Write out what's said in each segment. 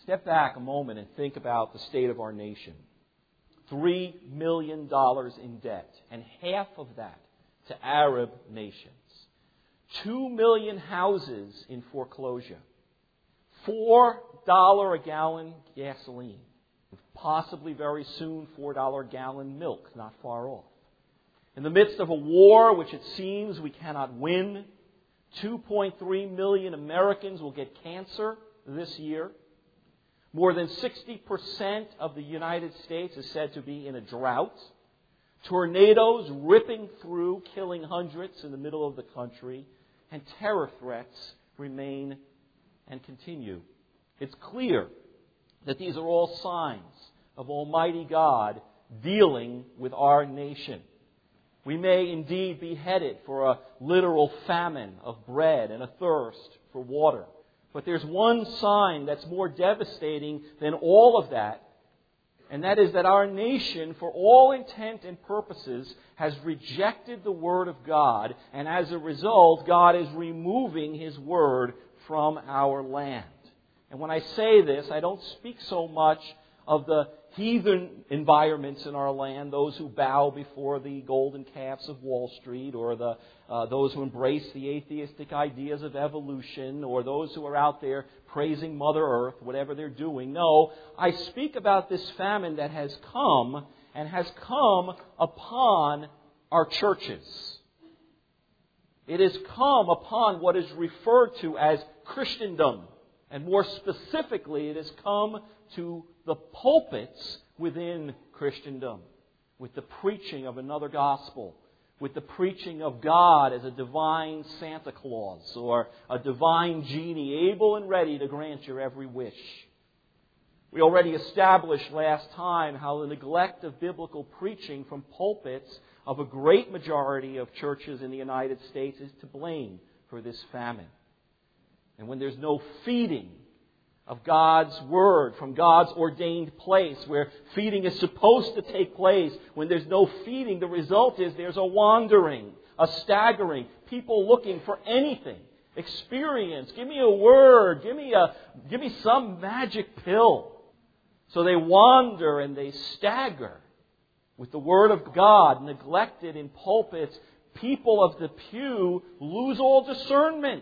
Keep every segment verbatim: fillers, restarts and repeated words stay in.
Step back a moment and think about the state of our nation. Three million dollars in debt, and half of that to Arab nations. Two million houses in foreclosure. Four dollars a gallon gasoline. Possibly very soon four dollars a gallon milk, not far off. In the midst of a war which it seems we cannot win, two point three million Americans will get cancer this year. More than sixty percent of the United States is said to be in a drought. Tornadoes ripping through, killing hundreds in the middle of the country. And terror threats remain and continue. It's clear that these are all signs of Almighty God dealing with our nation. We may indeed be headed for a literal famine of bread and a thirst for water. But there's one sign that's more devastating than all of that, and that is that our nation, for all intent and purposes, has rejected the Word of God, and as a result, God is removing His Word from our land. And when I say this, I don't speak so much of the heathen environments in our land, those who bow before the golden calves of Wall Street, or the uh, those who embrace the atheistic ideas of evolution, or those who are out there praising Mother Earth, whatever they're doing. No, I speak about this famine that has come and has come upon our churches. It has come upon what is referred to as Christendom. And more specifically, it has come to the pulpits within Christendom with the preaching of another gospel, with the preaching of God as a divine Santa Claus or a divine genie able and ready to grant your every wish. We already established last time how the neglect of biblical preaching from pulpits of a great majority of churches in the United States is to blame for this famine. And when there's no feeding of God's Word from God's ordained place, where feeding is supposed to take place, when there's no feeding, the result is there's a wandering, a staggering, people looking for anything, experience. Give me a word, give me a, give me some magic pill. So they wander and they stagger with the Word of God neglected in pulpits. People of the pew lose all discernment.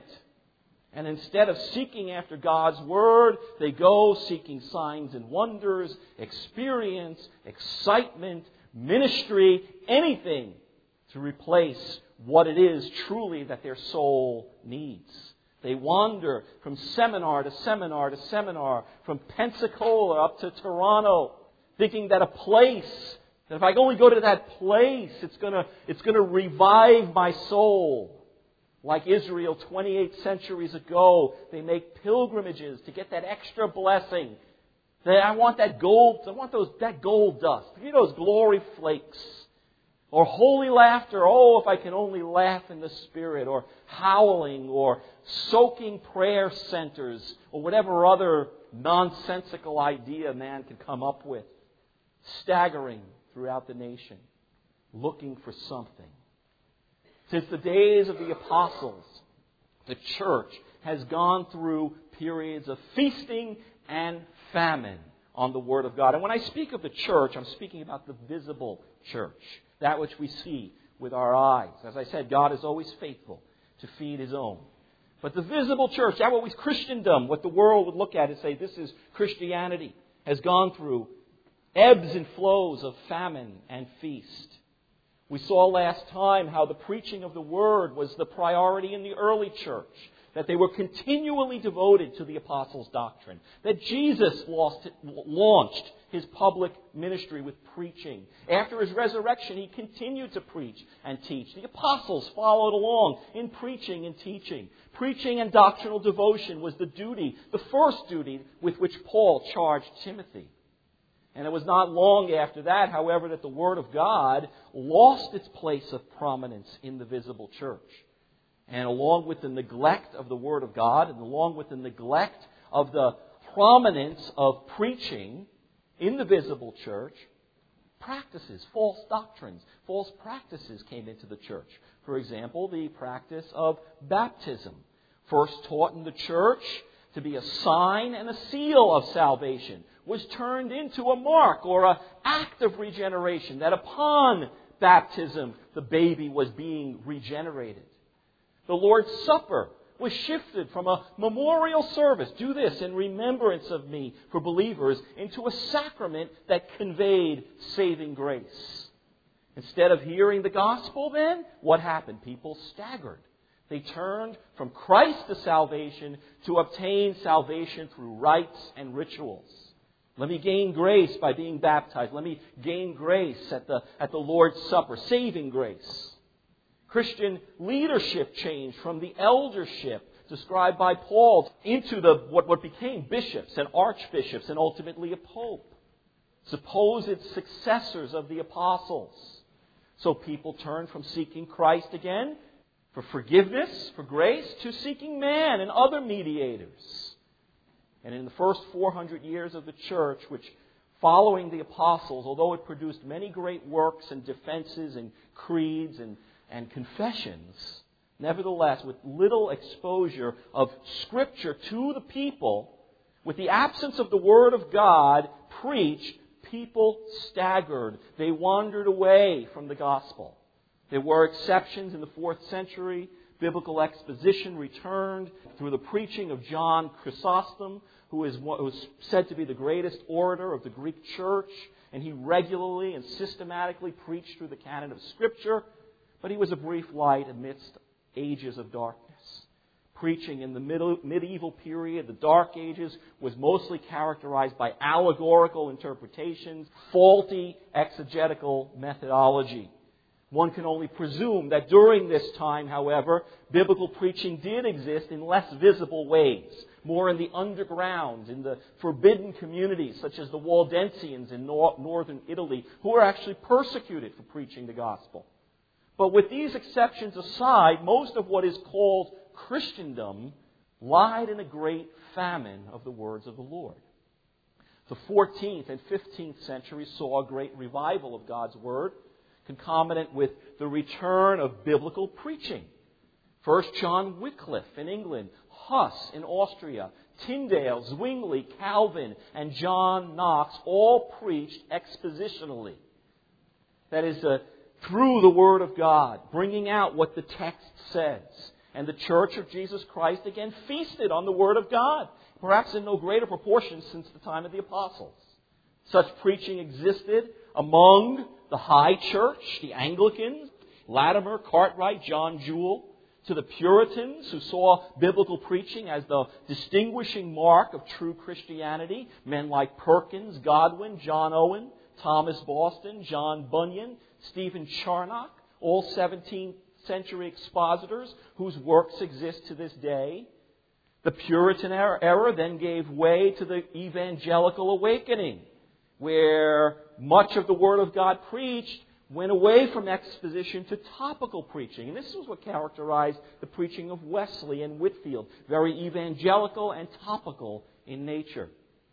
And instead of seeking after God's Word, they go seeking signs and wonders, experience, excitement, ministry, anything to replace what it is truly that their soul needs. They wander from seminar to seminar to seminar, from Pensacola up to Toronto, thinking that a place, that if I only go to that place, it's going to, it's going to revive my soul. Like Israel twenty-eight centuries ago, they make pilgrimages to get that extra blessing. That I want that gold, I want those that gold dust. Give me those glory flakes. Or holy laughter. Oh, if I can only laugh in the Spirit. Or howling. Or soaking prayer centers. Or whatever other nonsensical idea man can come up with. Staggering throughout the nation. Looking for something. Since the days of the apostles, the church has gone through periods of feasting and famine on the Word of God. And when I speak of the church, I'm speaking about the visible church, that which we see with our eyes. As I said, God is always faithful to feed His own. But the visible church, that what we Christendom, what the world would look at and say, this is Christianity, has gone through ebbs and flows of famine and feast. We saw last time how the preaching of the Word was the priority in the early church, that they were continually devoted to the apostles' doctrine, that Jesus lost, launched His public ministry with preaching. After His resurrection, He continued to preach and teach. The apostles followed along in preaching and teaching. Preaching and doctrinal devotion was the duty, the first duty with which Paul charged Timothy. And it was not long after that, however, that the Word of God lost its place of prominence in the visible church. And along with the neglect of the Word of God, and along with the neglect of the prominence of preaching in the visible church, practices, false doctrines, false practices came into the church. For example, the practice of baptism, first taught in the church to be a sign and a seal of salvation, was turned into a mark or an act of regeneration, that upon baptism the baby was being regenerated. The Lord's Supper was shifted from a memorial service, do this in remembrance of me for believers, into a sacrament that conveyed saving grace. Instead of hearing the gospel then, what happened? People staggered. They turned from Christ to salvation to obtain salvation through rites and rituals. Let me gain grace by being baptized. Let me gain grace at the, at the Lord's Supper, saving grace. Christian leadership changed from the eldership described by Paul into the what, what became bishops and archbishops and ultimately a pope, supposed successors of the apostles. So people turned from seeking Christ again for forgiveness, for grace, to seeking man and other mediators. And in the first four hundred years of the church, which following the apostles, although it produced many great works and defenses and creeds and, and confessions, nevertheless, with little exposure of Scripture to the people, with the absence of the Word of God preached, people staggered. They wandered away from the gospel. There were exceptions in the fourth century. Biblical exposition returned through the preaching of John Chrysostom, who is who was said to be the greatest orator of the Greek church, and he regularly and systematically preached through the canon of Scripture, but he was a brief light amidst ages of darkness. Preaching in the middle, medieval period, the Dark Ages, was mostly characterized by allegorical interpretations, faulty exegetical methodology. One can only presume that during this time, however, biblical preaching did exist in less visible ways, more in the underground, in the forbidden communities, such as the Waldensians in nor- northern Italy, who were actually persecuted for preaching the gospel. But with these exceptions aside, most of what is called Christendom lied in a great famine of the words of the Lord. The fourteenth and fifteenth centuries saw a great revival of God's Word, concomitant with the return of biblical preaching. First John Wycliffe in England, Huss in Austria, Tyndale, Zwingli, Calvin, and John Knox all preached expositionally. That is, uh, through the Word of God, bringing out what the text says. And the Church of Jesus Christ again feasted on the Word of God, perhaps in no greater proportion since the time of the apostles. Such preaching existed among the High Church, the Anglicans, Latimer, Cartwright, John Jewel, to the Puritans who saw biblical preaching as the distinguishing mark of true Christianity. Men like Perkins, Godwin, John Owen, Thomas Boston, John Bunyan, Stephen Charnock, all seventeenth century expositors whose works exist to this day. The Puritan era, era then gave way to the evangelical awakening, where much of the Word of God preached went away from exposition to topical preaching. And this was what characterized the preaching of Wesley and Whitefield, very evangelical and topical in nature.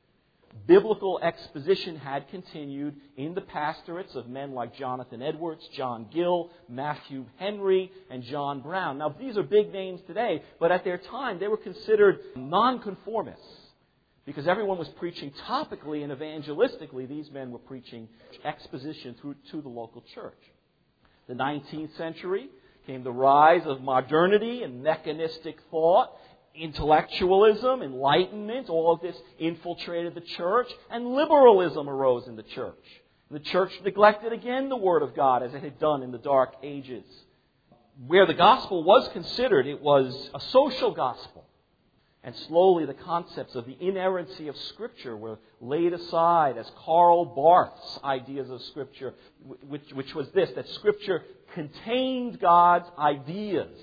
Biblical exposition had continued in the pastorates of men like Jonathan Edwards, John Gill, Matthew Henry, and John Brown. Now, these are big names today, but at their time they were considered nonconformists because everyone was preaching topically and evangelistically. These men were preaching exposition through to the local church. The nineteenth century came the rise of modernity and mechanistic thought. Intellectualism, enlightenment, all of this infiltrated the church, and liberalism arose in the church. The church neglected again the Word of God as it had done in the Dark Ages. Where the gospel was considered, it was a social gospel. And slowly the concepts of the inerrancy of Scripture were laid aside as Karl Barth's ideas of Scripture, which, which was this, that Scripture contained God's ideas,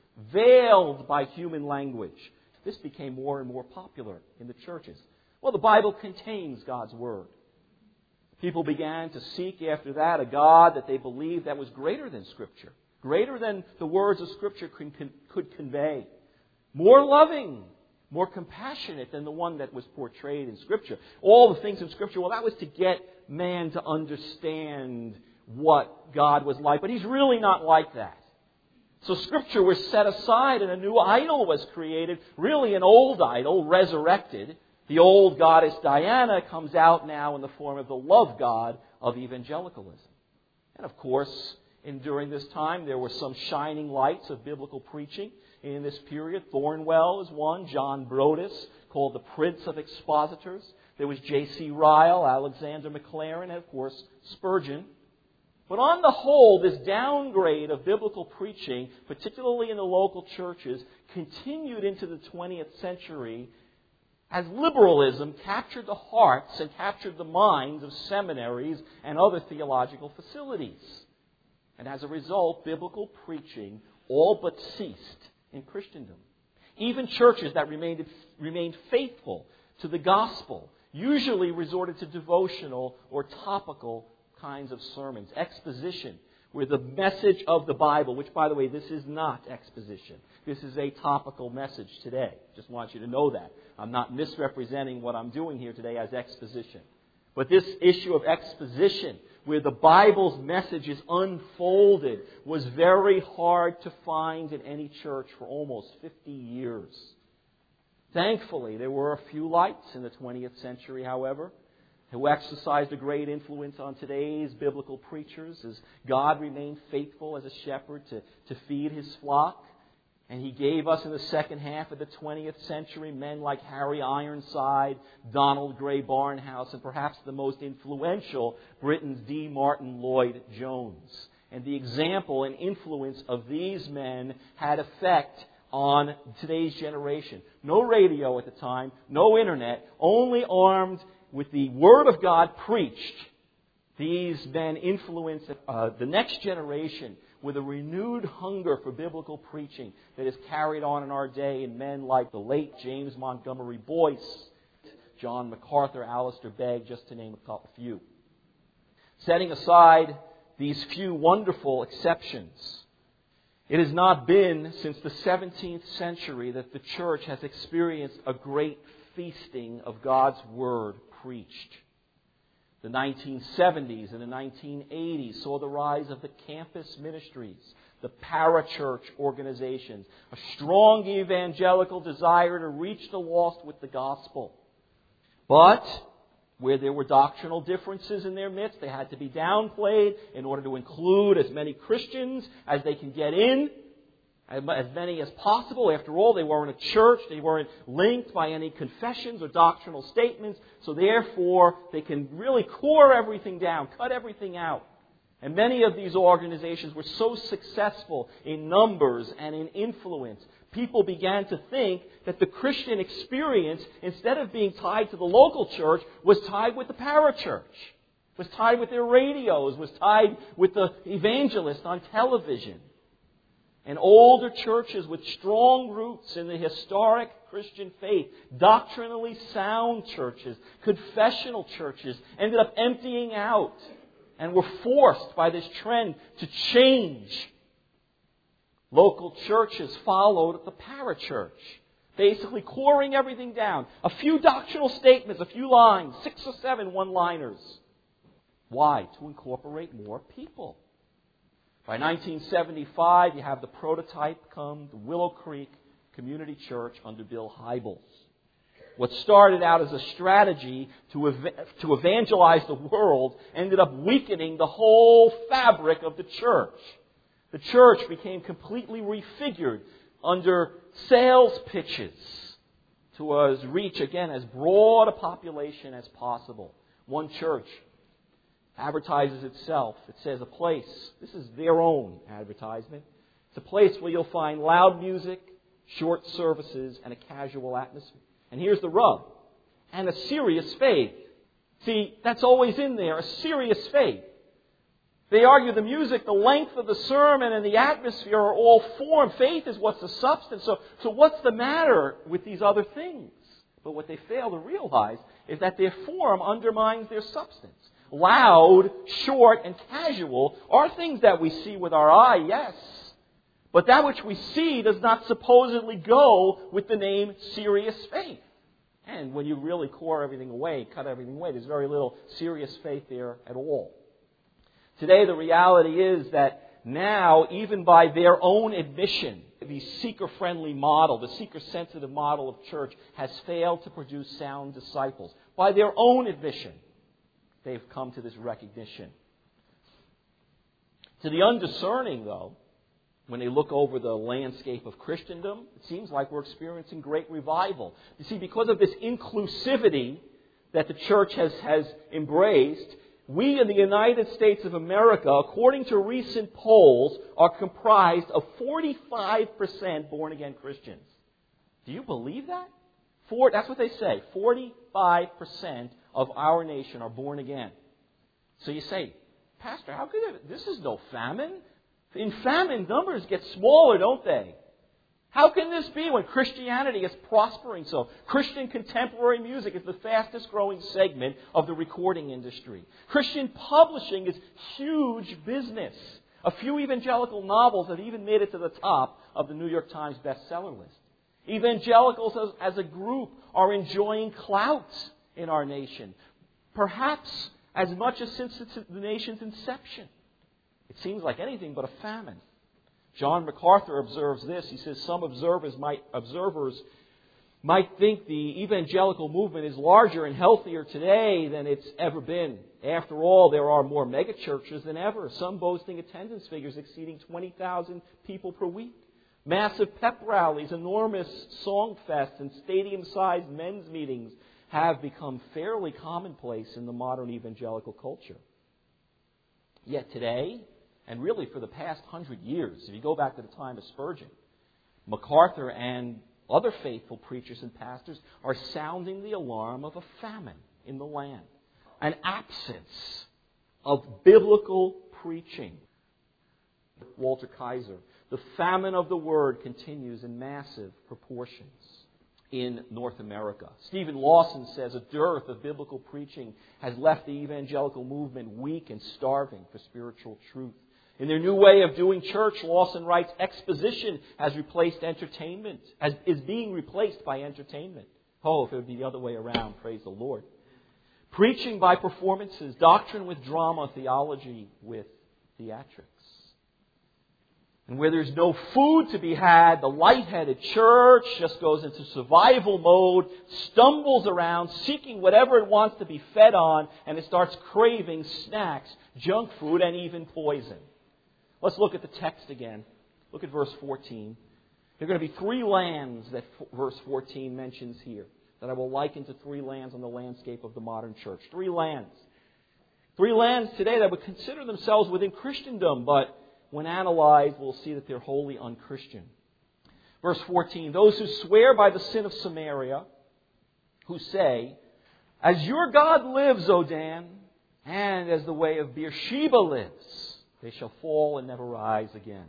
veiled by human language. This became more and more popular in the churches. Well, the Bible contains God's Word. People began to seek after that a God that they believed that was greater than Scripture, greater than the words of Scripture could, could convey, more loving, more compassionate than the one that was portrayed in Scripture. All the things in Scripture, well, that was to get man to understand what God was like. But He's really not like that. So Scripture was set aside and a new idol was created, really an old idol, resurrected. The old goddess Diana comes out now in the form of the love god of evangelicalism. And of course, in, during this time, there were some shining lights of biblical preaching in this period. Thornwell is one. John Brodus, called the Prince of Expositors. There was J C Ryle, Alexander McLaren, and of course, Spurgeon. But on the whole, this downgrade of biblical preaching, particularly in the local churches, continued into the twentieth century as liberalism captured the hearts and captured the minds of seminaries and other theological facilities. And as a result, biblical preaching all but ceased in Christendom. Even churches that remained, remained faithful to the gospel usually resorted to devotional or topical kinds of sermons. Exposition, where the message of the Bible, which, by the way, this is not exposition. This is a topical message today. Just want you to know that. I'm not misrepresenting what I'm doing here today as exposition. But this issue of exposition, where the Bible's message is unfolded, was very hard to find in any church for almost fifty years. Thankfully, there were a few lights in the twentieth century, however, who exercised a great influence on today's biblical preachers as God remained faithful as a shepherd to, to feed His flock. And He gave us in the second half of the twentieth century men like Harry Ironside, Donald Gray Barnhouse, and perhaps the most influential, Britain's D. Martin Lloyd Jones. And the example and influence of these men had effect on today's generation. No radio at the time, no internet, only armed with the Word of God preached. These men influenced uh, the next generation with a renewed hunger for biblical preaching that is carried on in our day in men like the late James Montgomery Boyce, John MacArthur, Alistair Begg, just to name a few. Setting aside these few wonderful exceptions, it has not been since the seventeenth century that the church has experienced a great feasting of God's Word preached. The nineteen seventies and the nineteen eighties saw the rise of the campus ministries, the parachurch organizations, a strong evangelical desire to reach the lost with the gospel. But where there were doctrinal differences in their midst, they had to be downplayed in order to include as many Christians as they can get in, as many as possible. After all, they weren't a church. They weren't linked by any confessions or doctrinal statements. So therefore, they can really core everything down, cut everything out. And many of these organizations were so successful in numbers and in influence, people began to think that the Christian experience, instead of being tied to the local church, was tied with the parachurch, was tied with their radios, was tied with the evangelist on television. And older churches with strong roots in the historic Christian faith, doctrinally sound churches, confessional churches, ended up emptying out and were forced by this trend to change. Local churches followed the parachurch, basically coring everything down. A few doctrinal statements, a few lines, six or seven one-liners. Why? To incorporate more people. By nineteen seventy-five, you have the prototype come, the Willow Creek Community Church under Bill Hybels. What started out as a strategy to ev- to evangelize the world ended up weakening the whole fabric of the church. The church became completely refigured under sales pitches to uh, reach, again, as broad a population as possible. One church advertises itself. It says a place. This is their own advertisement. It's a place where you'll find loud music, short services, and a casual atmosphere. And here's the rub. And a serious faith. See, that's always in there, a serious faith. They argue the music, the length of the sermon, and the atmosphere are all form. Faith is what's the substance. So, so what's the matter with these other things? But what they fail to realize is that their form undermines their substance. Loud, short, and casual are things that we see with our eye, yes. But that which we see does not supposedly go with the name serious faith. And when you really core everything away, cut everything away, there's very little serious faith there at all. Today, the reality is that now, even by their own admission, the seeker-friendly model, the seeker-sensitive model of church has failed to produce sound disciples. By their own admission, they've come to this recognition. To the undiscerning, though, when they look over the landscape of Christendom, it seems like we're experiencing great revival. You see, because of this inclusivity that the church has, has embraced, we in the United States of America, according to recent polls, are comprised of forty-five percent born-again Christians. Do you believe that? Four, that's what they say. forty-five percent of our nation are born again. So you say, Pastor, how could it? This is no famine. In famine, numbers get smaller, don't they? How can this be when Christianity is prospering so? Christian contemporary music is the fastest growing segment of the recording industry. Christian publishing is huge business. A few evangelical novels have even made it to the top of the New York Times bestseller list. Evangelicals as, as a group are enjoying clout in our nation, perhaps as much as since the nation's inception. It seems like anything but a famine. John MacArthur observes this. He says some observers might observers might think the evangelical movement is larger and healthier today than it's ever been. After all, there are more megachurches than ever, some boasting attendance figures exceeding twenty thousand people per week. Massive pep rallies, enormous song fests, and stadium-sized men's meetings have become fairly commonplace in the modern evangelical culture. Yet today, and really for the past hundred years, if you go back to the time of Spurgeon, MacArthur and other faithful preachers and pastors are sounding the alarm of a famine in the land, an absence of biblical preaching. Walter Kaiser, the famine of the Word continues in massive proportions in North America. Stephen Lawson says a dearth of biblical preaching has left the evangelical movement weak and starving for spiritual truth. In their new way of doing church, Lawson writes, exposition has replaced entertainment, has, is being replaced by entertainment. Oh, if it would be the other way around, praise the Lord. Preaching by performances, doctrine with drama, theology with theatrics. And where there's no food to be had, the light-headed church just goes into survival mode, stumbles around, seeking whatever it wants to be fed on, and it starts craving snacks, junk food, and even poison. Let's look at the text again. Look at verse fourteen. There are going to be three lands that verse fourteen mentions here, that I will liken to three lands on the landscape of the modern church. Three lands. Three lands today that would consider themselves within Christendom, but when analyzed, we'll see that they're wholly unchristian. Verse fourteen, those who swear by the sin of Samaria, who say, as your God lives, O Dan, and as the way of Beersheba lives, they shall fall and never rise again.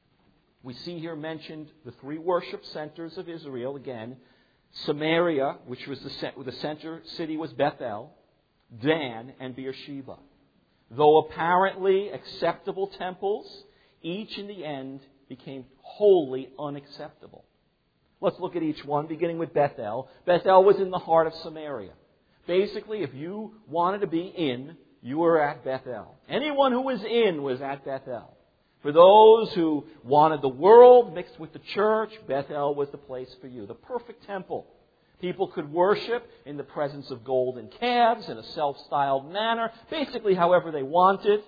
We see here mentioned the three worship centers of Israel. Again, Samaria, which was the, the center city was Bethel, Dan, and Beersheba. Though apparently acceptable temples, each in the end became wholly unacceptable. Let's look at each one, beginning with Bethel. Bethel was in the heart of Samaria. Basically, if you wanted to be in, you were at Bethel. Anyone who was in was at Bethel. For those who wanted the world mixed with the church, Bethel was the place for you. The perfect temple. People could worship in the presence of golden calves in a self-styled manner, basically however they wanted.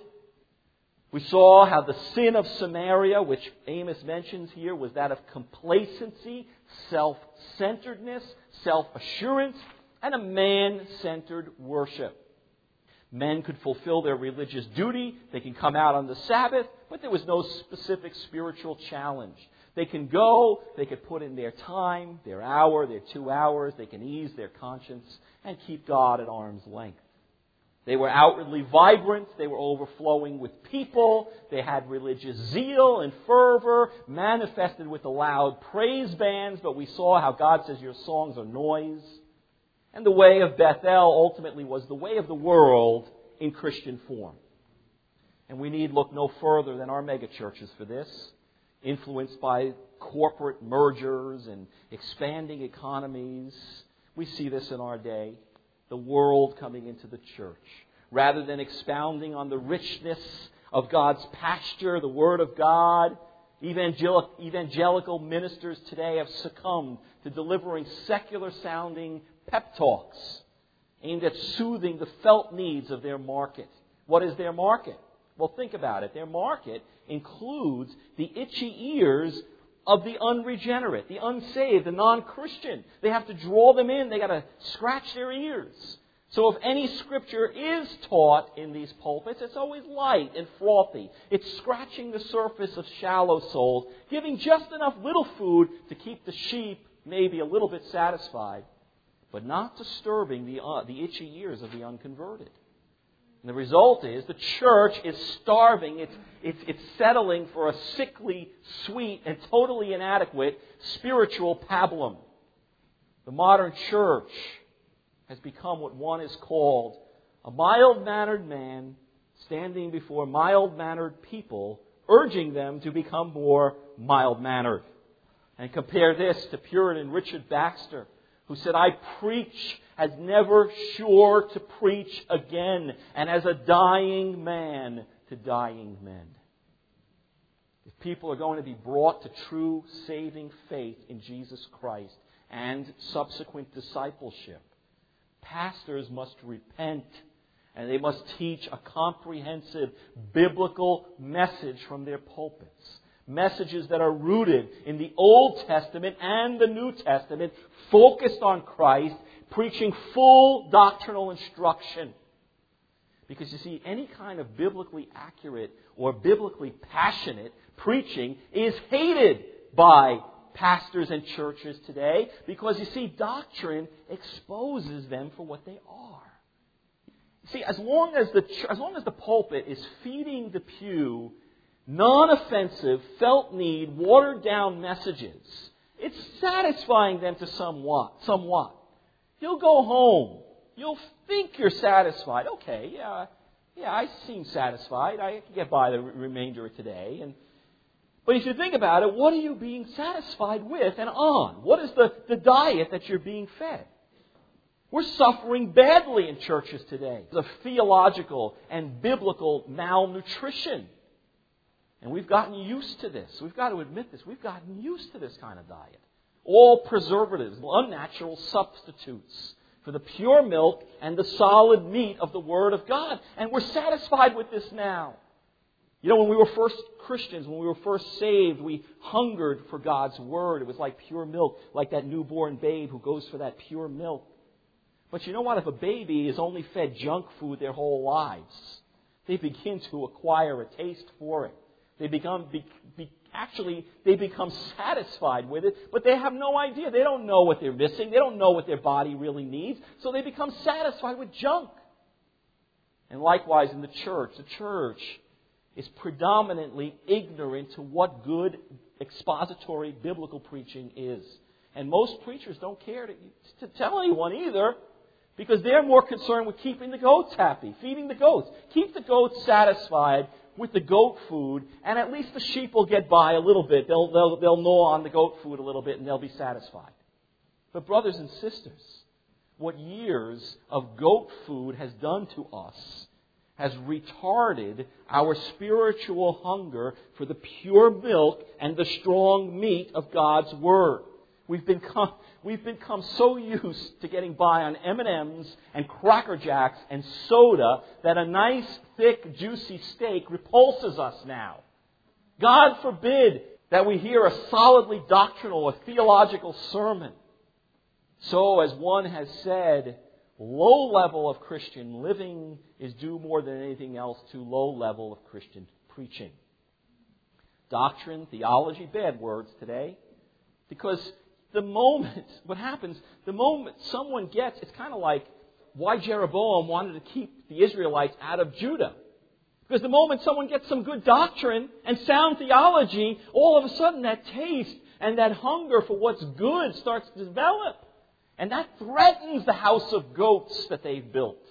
We saw how the sin of Samaria, which Amos mentions here, was that of complacency, self-centeredness, self-assurance, and a man-centered worship. Men could fulfill their religious duty. They can come out on the Sabbath, but there was no specific spiritual challenge. They can go, they could put in their time, their hour, their two hours. They can ease their conscience and keep God at arm's length. They were outwardly vibrant. They were overflowing with people. They had religious zeal and fervor, manifested with the loud praise bands, but we saw how God says your songs are noise. And the way of Bethel ultimately was the way of the world in Christian form. And we need look no further than our megachurches for this, influenced by corporate mergers and expanding economies. We see this in our day, the world coming into the church. Rather than expounding on the richness of God's pasture, the Word of God. Evangelical, evangelical ministers today have succumbed to delivering secular-sounding pep talks aimed at soothing the felt needs of their market. What is their market? Well, think about it. Their market includes the itchy ears of the unregenerate, the unsaved, the non-Christian. They have to draw them in. They got to scratch their ears. So if any Scripture is taught in these pulpits, it's always light and frothy. It's scratching the surface of shallow souls, giving just enough little food to keep the sheep maybe a little bit satisfied, but not disturbing the, uh, the itchy ears of the unconverted. And the result is the church is starving. It's, it's, it's settling for a sickly, sweet, and totally inadequate spiritual pablum. The modern church has become what one is called a mild-mannered man standing before mild-mannered people, urging them to become more mild-mannered. And compare this to Puritan Richard Baxter, who said, "I preach as never sure to preach again, and as a dying man to dying men." If people are going to be brought to true saving faith in Jesus Christ and subsequent discipleship, pastors must repent, and they must teach a comprehensive biblical message from their pulpits. Messages that are rooted in the Old Testament and the New Testament, focused on Christ, preaching full doctrinal instruction. Because you see, any kind of biblically accurate or biblically passionate preaching is hated by pastors and churches today, because you see, doctrine exposes them for what they are. You see, as long as the as long as the pulpit is feeding the pew non-offensive, felt need, watered down messages, it's satisfying them to somewhat. Somewhat. You'll go home. You'll think you're satisfied. Okay, yeah, yeah, I seem satisfied. I can get by the remainder of today. And But if you think about it, what are you being satisfied with and on? What is the, the diet that you're being fed? We're suffering badly in churches today. The theological and biblical malnutrition. And we've gotten used to this. We've got to admit this. We've gotten used to this kind of diet. All preservatives, unnatural substitutes for the pure milk and the solid meat of the Word of God. And we're satisfied with this now. You know, when we were first Christians, when we were first saved, we hungered for God's Word. It was like pure milk, like that newborn babe who goes for that pure milk. But you know what? If a baby is only fed junk food their whole lives, they begin to acquire a taste for it. They become, be, be, actually, they become satisfied with it, but they have no idea. They don't know what they're missing. They don't know what their body really needs. So they become satisfied with junk. And likewise in the church, the church is predominantly ignorant to what good expository biblical preaching is. And most preachers don't care to, to tell anyone either, because they're more concerned with keeping the goats happy, feeding the goats. Keep the goats satisfied with the goat food, and at least the sheep will get by a little bit. They'll, they'll, they'll gnaw on the goat food a little bit, and they'll be satisfied. But brothers and sisters, what years of goat food has done to us has retarded our spiritual hunger for the pure milk and the strong meat of God's Word. We've become, we've become so used to getting by on M and M's and Cracker Jacks and soda that a nice, thick, juicy steak repulses us now. God forbid that we hear a solidly doctrinal or theological sermon. So, as one has said, low level of Christian living is due more than anything else to low level of Christian preaching. Doctrine, theology, bad words today. Because the moment, what happens, the moment someone gets, it's kind of like why Jeroboam wanted to keep the Israelites out of Judah. Because the moment someone gets some good doctrine and sound theology, all of a sudden that taste and that hunger for what's good starts to develop. And that threatens the house of goats that they've built.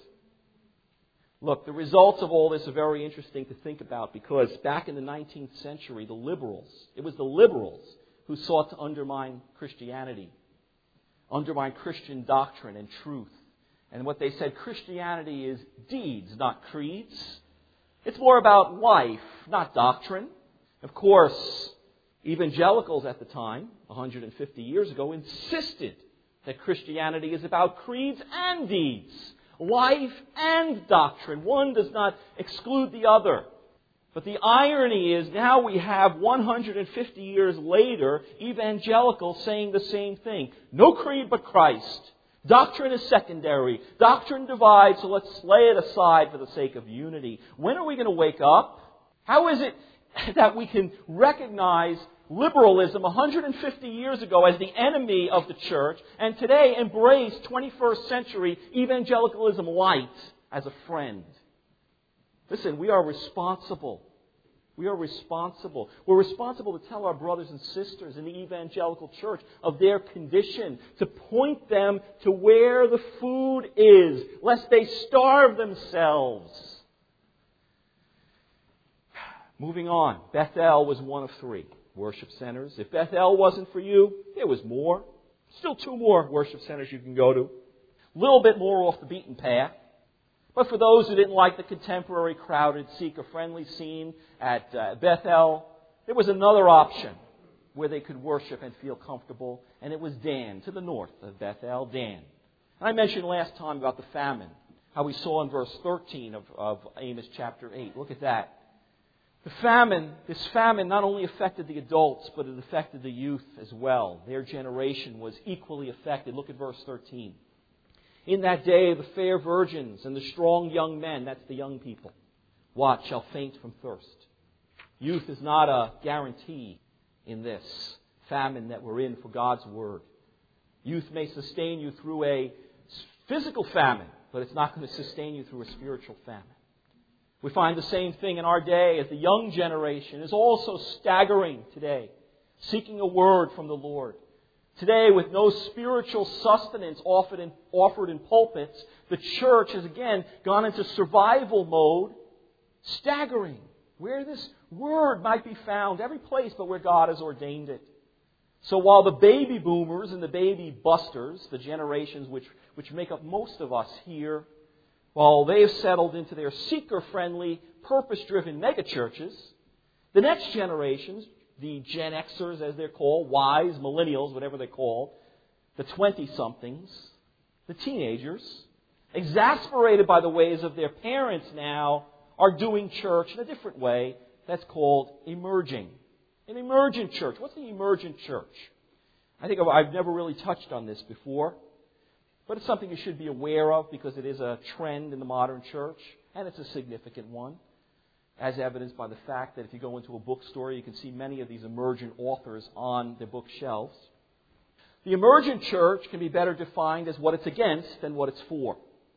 Look, the results of all this are very interesting to think about, because back in the nineteenth century, the liberals, it was the liberals who sought to undermine Christianity, undermine Christian doctrine and truth. And what they said, Christianity is deeds, not creeds. It's more about life, not doctrine. Of course, evangelicals at the time, one hundred fifty years ago, insisted that Christianity is about creeds and deeds, life and doctrine. One does not exclude the other. But the irony is now we have one hundred fifty years later evangelicals saying the same thing. No creed but Christ. Doctrine is secondary. Doctrine divides, so let's lay it aside for the sake of unity. When are we going to wake up? How is it that we can recognize liberalism one hundred fifty years ago as the enemy of the church and today embrace twenty-first century evangelicalism light as a friend? Listen, we are responsible. We are responsible. We're responsible to tell our brothers and sisters in the evangelical church of their condition, to point them to where the food is, lest they starve themselves. Moving on, Bethel was one of three worship centers. If Bethel wasn't for you, there was more. Still two more worship centers you can go to. A little bit more off the beaten path. But for those who didn't like the contemporary, crowded, seeker-friendly scene at uh, Bethel, there was another option where they could worship and feel comfortable, and it was Dan, to the north of Bethel, Dan. And I mentioned last time about the famine, how we saw in verse thirteen of, of Amos chapter eight. Look at that. The famine, this famine not only affected the adults, but it affected the youth as well. Their generation was equally affected. Look at verse thirteen. In that day, the fair virgins and the strong young men, that's the young people, what, shall faint from thirst. Youth is not a guarantee in this famine that we're in for God's Word. Youth may sustain you through a physical famine, but it's not going to sustain you through a spiritual famine. We find the same thing in our day as the young generation is also staggering today, seeking a word from the Lord. Today, with no spiritual sustenance offered in, offered in pulpits, the church has again gone into survival mode, staggering where this word might be found, every place but where God has ordained it. So while the baby boomers and the baby busters, the generations which, which make up most of us here, while they've settled into their seeker-friendly, purpose-driven megachurches, the next generations, the Gen Xers as they're called, Ys, millennials, whatever they're called, the twenty-somethings, the teenagers, exasperated by the ways of their parents now, are doing church in a different way. That's called emerging. An emergent church. What's the emergent church? I think I've never really touched on this before, but it's something you should be aware of because it is a trend in the modern church, and it's a significant one, as evidenced by the fact that if you go into a bookstore, you can see many of these emergent authors on their bookshelves. The emergent church can be better defined as what it's against than what it's for.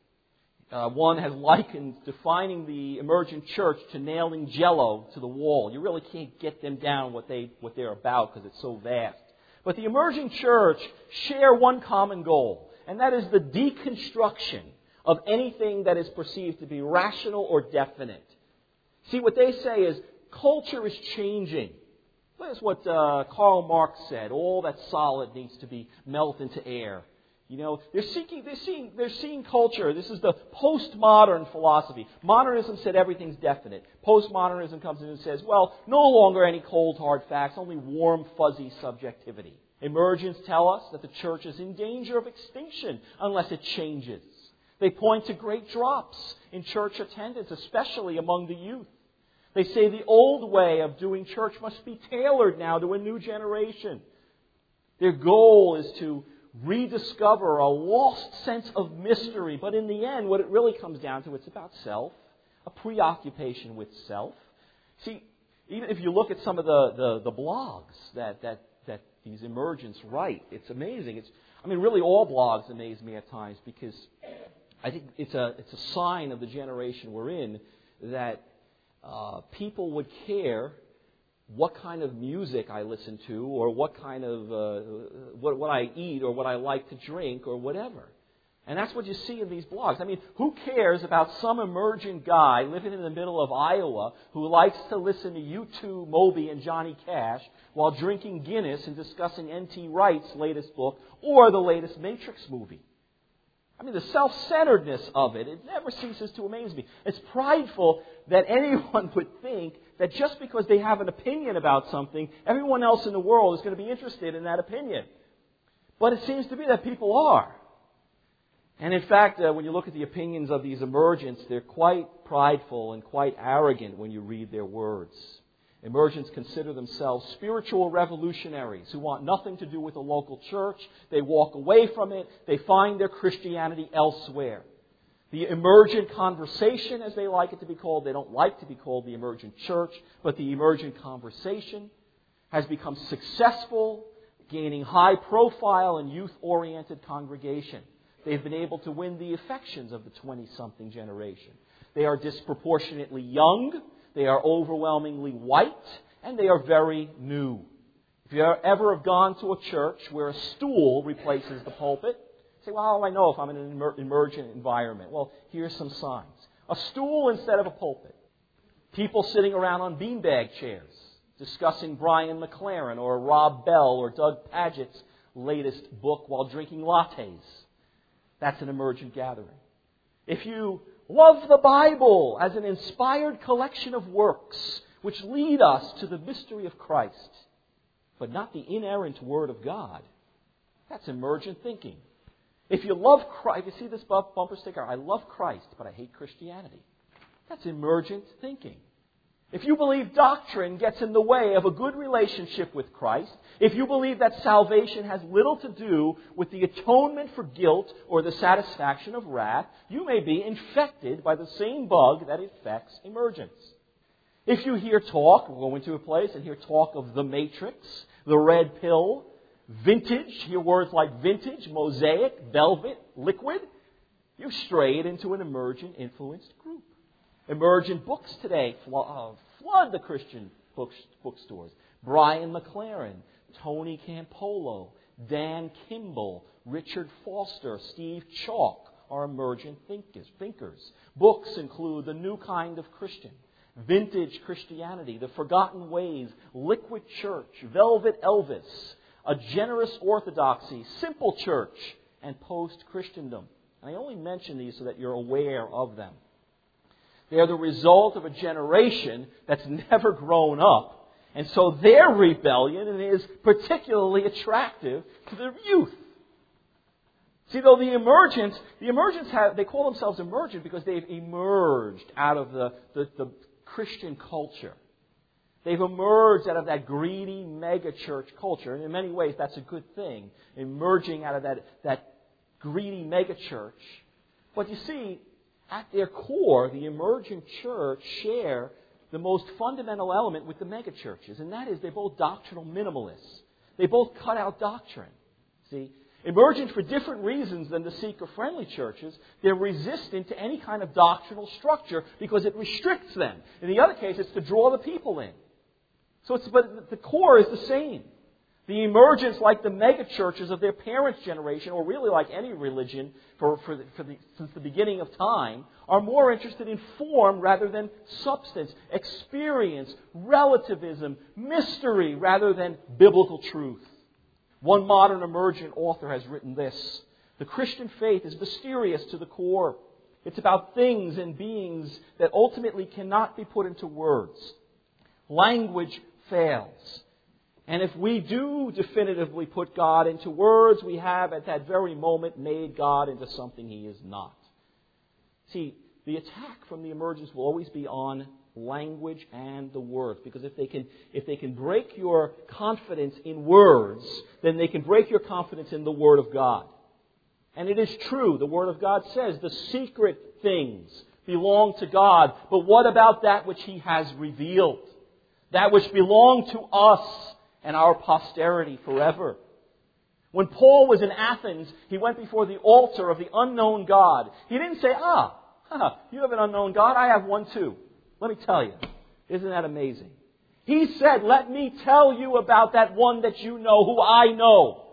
Uh, one has likened defining the emergent church to nailing Jell-O to the wall. You really can't get them down what, they, what they're about because it's so vast. But the emerging church share one common goal, and that is the deconstruction of anything that is perceived to be rational or definite. See, what they say is culture is changing. That's what uh, Karl Marx said. All that's solid needs to be melt into air. You know, they're seeking, they're seeing, they're seeing culture. This is the postmodern philosophy. Modernism said everything's definite. Postmodernism comes in and says, well, no longer any cold, hard facts, only warm, fuzzy subjectivity. Emergents tell us that the church is in danger of extinction unless it changes. They point to great drops in church attendance, especially among the youth. They say the old way of doing church must be tailored now to a new generation. Their goal is to rediscover a lost sense of mystery. But in the end, what it really comes down to, it's about self, a preoccupation with self. See, even if you look at some of the, the, the blogs that, that, that these emergents write, it's amazing. It's, I mean, really all blogs amaze me at times because I think it's a, it's a sign of the generation we're in that uh, people would care what kind of music I listen to, or what kind of uh, what, what I eat, or what I like to drink, or whatever. And that's what you see in these blogs. I mean, who cares about some emergent guy living in the middle of Iowa who likes to listen to U two, Moby, and Johnny Cash while drinking Guinness and discussing N T Wright's latest book or the latest Matrix movie? I mean, the self-centeredness of it, it never ceases to amaze me. It's prideful that anyone would think that just because they have an opinion about something, everyone else in the world is going to be interested in that opinion. But it seems to be that people are. And in fact, uh, when you look at the opinions of these emergents, they're quite prideful and quite arrogant when you read their words. Emergents consider themselves spiritual revolutionaries who want nothing to do with the local church. They walk away from it. They find their Christianity elsewhere. The emergent conversation, as they like it to be called, they don't like to be called the emergent church, but the emergent conversation has become successful, gaining high profile and youth-oriented congregation. They've been able to win the affections of the twenty-something generation. They are disproportionately young. They are overwhelmingly white, and they are very new. If you ever have gone to a church where a stool replaces the pulpit, you say, well, how do I know if I'm in an emer- emergent environment? Well, here's some signs. A stool instead of a pulpit. People sitting around on beanbag chairs, discussing Brian McLaren or Rob Bell or Doug Padgett's latest book while drinking lattes. That's an emergent gathering. If you love the Bible as an inspired collection of works which lead us to the mystery of Christ, but not the inerrant Word of God, that's emergent thinking. If you love Christ, you see this bumper sticker, I love Christ, but I hate Christianity. That's emergent thinking. If you believe doctrine gets in the way of a good relationship with Christ, if you believe that salvation has little to do with the atonement for guilt or the satisfaction of wrath, you may be infected by the same bug that infects emergence. If you hear talk, we'll go into a place and hear talk of the Matrix, the red pill, vintage, hear words like vintage, mosaic, velvet, liquid, you've strayed into an emergent influenced group. Emergent books today flood the Christian bookstores. Brian McLaren, Tony Campolo, Dan Kimball, Richard Foster, Steve Chalk are emergent thinkers. thinkers. Books include The New Kind of Christian, Vintage Christianity, The Forgotten Ways, Liquid Church, Velvet Elvis, A Generous Orthodoxy, Simple Church, and Post-Christendom. And I only mention these so that you're aware of them. They are the result of a generation that's never grown up. And so their rebellion is particularly attractive to the youth. See, though the emergents, the emergents have, they call themselves emergent because they've emerged out of the, the, the Christian culture. They've emerged out of that greedy mega-church culture. And in many ways, that's a good thing, emerging out of that, that greedy mega-church. But you see, at their core, the emergent church share the most fundamental element with the megachurches, and that is they're both doctrinal minimalists. They both cut out doctrine. See, emergent for different reasons than the seeker-friendly churches, they're resistant to any kind of doctrinal structure because it restricts them. In the other case, it's to draw the people in. So, it's, but the core is the same. The emergents, like the megachurches of their parents' generation, or really like any religion for, for, the, for the, since the beginning of time, are more interested in form rather than substance, experience, relativism, mystery rather than biblical truth. One modern emergent author has written this: the Christian faith is mysterious to the core. It's about things and beings that ultimately cannot be put into words. Language fails. And if we do definitively put God into words, we have at that very moment made God into something He is not. See, the attack from the emergents will always be on language and the words. Because if they can, if they can break your confidence in words, then they can break your confidence in the Word of God. And it is true, the Word of God says the secret things belong to God. But what about that which He has revealed? That which belonged to us and our posterity forever. When Paul was in Athens, he went before the altar of the unknown God. He didn't say, ah, huh, you have an unknown God, I have one too. Let me tell you. Isn't that amazing? He said, let me tell you about that one that you know, who I know.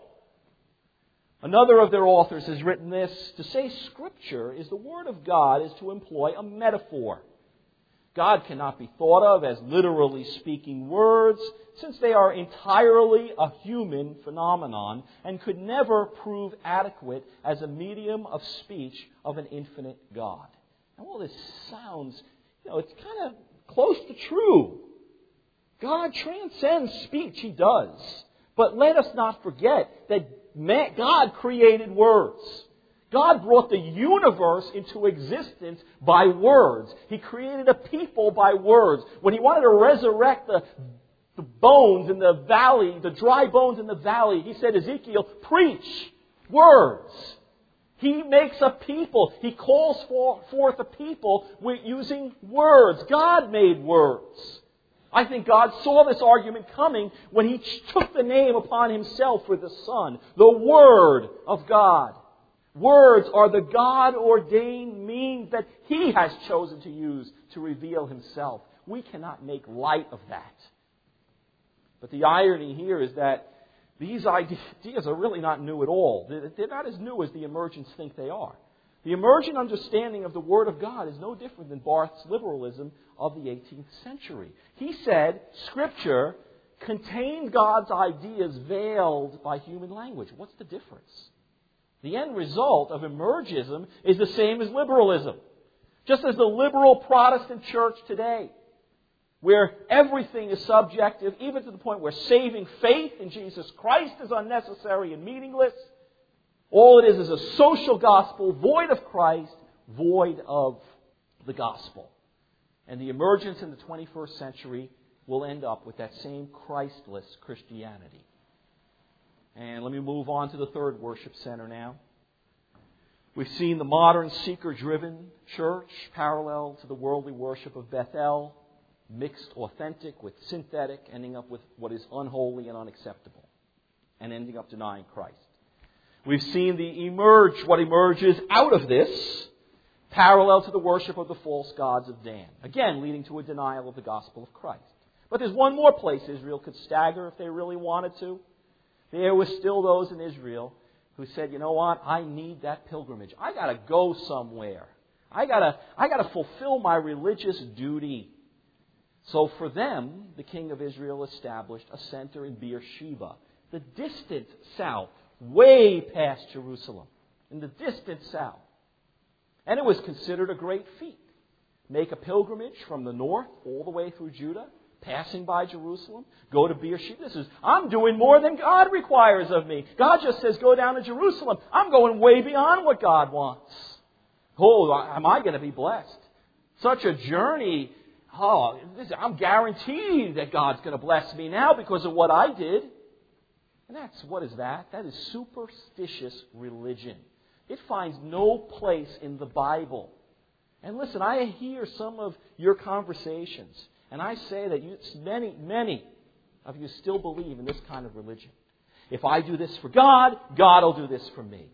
Another of their authors has written this: to say Scripture is the Word of God is to employ a metaphor. God cannot be thought of as literally speaking words, since they are entirely a human phenomenon and could never prove adequate as a medium of speech of an infinite God. And all this sounds, you know, it's kind of close to true. God transcends speech, He does. But let us not forget that man, God created words. God brought the universe into existence by words. He created a people by words. When He wanted to resurrect the, the bones in the valley, the dry bones in the valley, He said, Ezekiel, preach words. He makes a people. He calls for, forth a people using words. God made words. I think God saw this argument coming when He took the name upon Himself for the Son, the Word of God. Words are the God-ordained means that He has chosen to use to reveal Himself. We cannot make light of that. But the irony here is that these ideas are really not new at all. They're not as new as the emergents think they are. The emergent understanding of the Word of God is no different than Barth's liberalism of the eighteenth century. He said Scripture contains God's ideas veiled by human language. What's the difference? The end result of emergism is the same as liberalism. Just as the liberal Protestant church today, where everything is subjective, even to the point where saving faith in Jesus Christ is unnecessary and meaningless. All it is is a social gospel, void of Christ, void of the gospel. And the emergence in the twenty-first century will end up with that same Christless Christianity. And let me move on to the third worship center now. We've seen the modern seeker-driven church parallel to the worldly worship of Bethel, mixed authentic with synthetic, ending up with what is unholy and unacceptable, and ending up denying Christ. We've seen the emerge, what emerges out of this, parallel to the worship of the false gods of Dan, again leading to a denial of the gospel of Christ. But there's one more place Israel could stagger if they really wanted to. There were still those in Israel who said, you know what, I need that pilgrimage. I got to go somewhere. I got to I got to fulfill my religious duty. So for them, the king of Israel established a center in Beersheba, the distant south, way past Jerusalem, in the distant south. And it was considered a great feat. Make a pilgrimage from the north all the way through Judah, passing by Jerusalem, go to Beersheba. This is, I'm doing more than God requires of me. God just says, go down to Jerusalem. I'm going way beyond what God wants. Oh, am I going to be blessed? Such a journey. Oh, this, I'm guaranteed that God's going to bless me now because of what I did. And that's, what is that? That is superstitious religion. It finds no place in the Bible. And listen, I hear some of your conversations, and I say that you, many, many of you still believe in this kind of religion. If I do this for God, God will do this for me.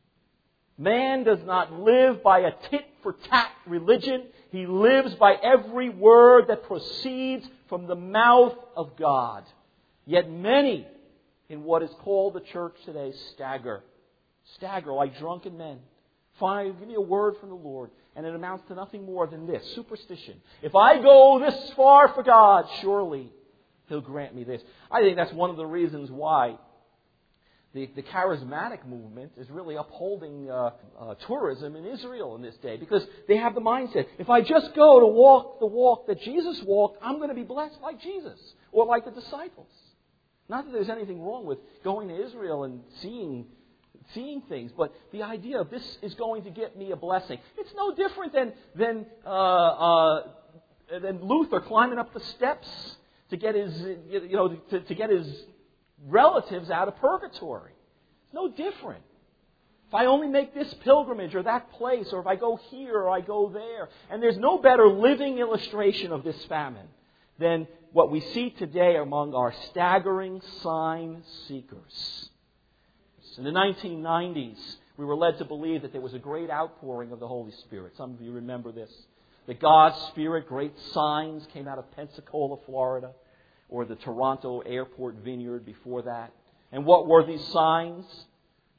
Man does not live by a tit-for-tat religion. He lives by every word that proceeds from the mouth of God. Yet many in what is called the church today stagger. Stagger like drunken men. Fine, give me a word from the Lord. And it amounts to nothing more than this, superstition. If I go this far for God, surely He'll grant me this. I think that's one of the reasons why the, the charismatic movement is really upholding uh, uh, tourism in Israel in this day. Because they have the mindset, if I just go to walk the walk that Jesus walked, I'm going to be blessed like Jesus or like the disciples. Not that there's anything wrong with going to Israel and seeing seeing things, but the idea of this is going to get me a blessing. It's no different than than uh, uh, than Luther climbing up the steps to get his you know to, to get his relatives out of purgatory. It's no different. If I only make this pilgrimage or that place, or if I go here or I go there, and there's no better living illustration of this famine than what we see today among our staggering sign seekers. In the nineteen nineties, we were led to believe that there was a great outpouring of the Holy Spirit. Some of you remember this. That God's Spirit, great signs came out of Pensacola, Florida, or the Toronto Airport Vineyard before that. And what were these signs?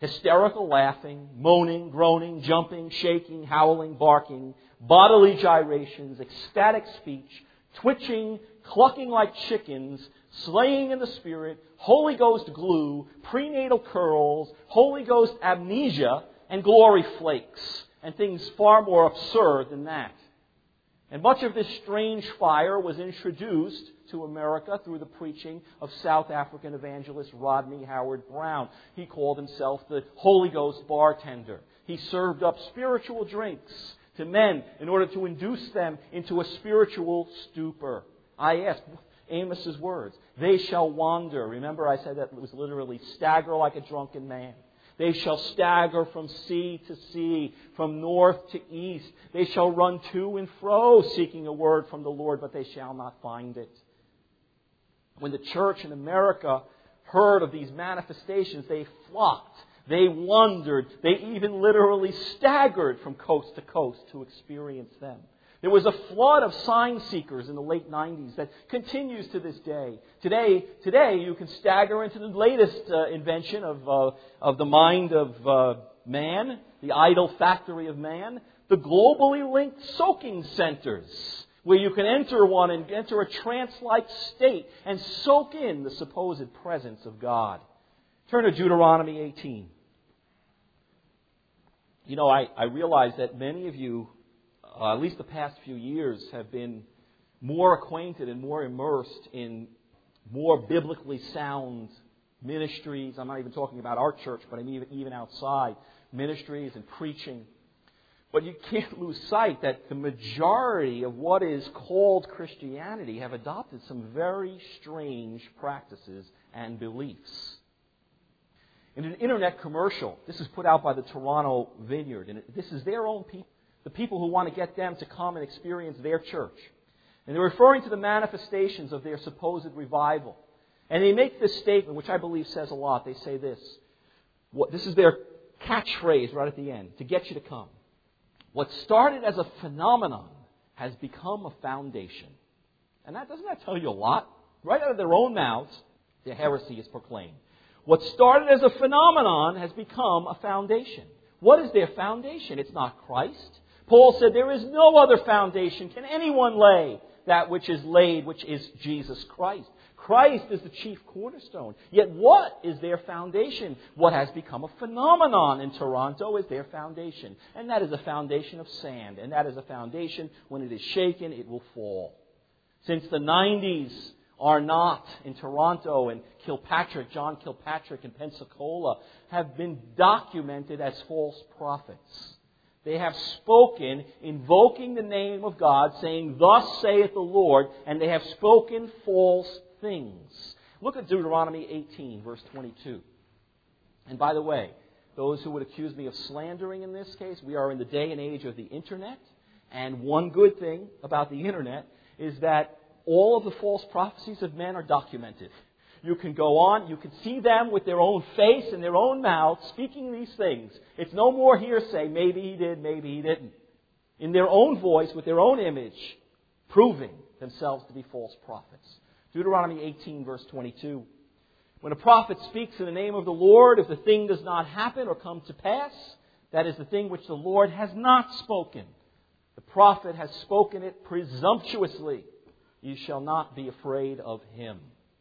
Hysterical laughing, moaning, groaning, jumping, shaking, howling, barking, bodily gyrations, ecstatic speech, twitching, clucking like chickens, slaying in the Spirit, Holy Ghost glue, prenatal curls, Holy Ghost amnesia, and glory flakes, and things far more absurd than that. And much of this strange fire was introduced to America through the preaching of South African evangelist Rodney Howard-Browne. He called himself the Holy Ghost bartender. He served up spiritual drinks to men in order to induce them into a spiritual stupor. I ask, Amos's words, they shall wander. Remember I said that it was literally stagger like a drunken man. They shall stagger from sea to sea, from north to east. They shall run to and fro, seeking a word from the Lord, but they shall not find it. When the church in America heard of these manifestations, they flocked, they wondered, they even literally staggered from coast to coast to experience them. There was a flood of sign seekers in the late nineties that continues to this day. Today, today you can stagger into the latest uh, invention of uh, of the mind of uh, man, the idol factory of man, the globally linked soaking centers, where you can enter one and enter a trance-like state and soak in the supposed presence of God. Turn to Deuteronomy eighteen. You know, I, I realize that many of you, Uh, at least the past few years, have been more acquainted and more immersed in more biblically sound ministries. I'm not even talking about our church, but I'm even, even outside ministries and preaching. But you can't lose sight that the majority of what is called Christianity have adopted some very strange practices and beliefs. In an internet commercial, this is put out by the Toronto Vineyard, and this is their own people. The people who want to get them to come and experience their church. And they're referring to the manifestations of their supposed revival. And they make this statement, which I believe says a lot. They say this. What, this is their catchphrase right at the end, to get you to come. What started as a phenomenon has become a foundation. And that doesn't that tell you a lot? Right out of their own mouths, the heresy is proclaimed. What started as a phenomenon has become a foundation. What is their foundation? It's not Christ. Paul said, there is no other foundation can anyone lay that which is laid, which is Jesus Christ. Christ is the chief cornerstone. Yet what is their foundation? What has become a phenomenon in Toronto is their foundation. And that is a foundation of sand. And that is a foundation, when it is shaken, it will fall. Since the nineties, Arnott in Toronto and Kilpatrick, John Kilpatrick in Pensacola, have been documented as false prophets. They have spoken, invoking the name of God, saying, thus saith the Lord, and they have spoken false things. Look at Deuteronomy eighteen, verse twenty-two. And by the way, those who would accuse me of slandering in this case, we are in the day and age of the Internet, and one good thing about the Internet is that all of the false prophecies of men are documented. You can go on, you can see them with their own face and their own mouth speaking these things. It's no more hearsay, maybe he did, maybe he didn't. In their own voice, with their own image, proving themselves to be false prophets. Deuteronomy eighteen, verse twenty-two. When a prophet speaks in the name of the Lord, if the thing does not happen or come to pass, that is the thing which the Lord has not spoken. The prophet has spoken it presumptuously. You shall not be afraid of him.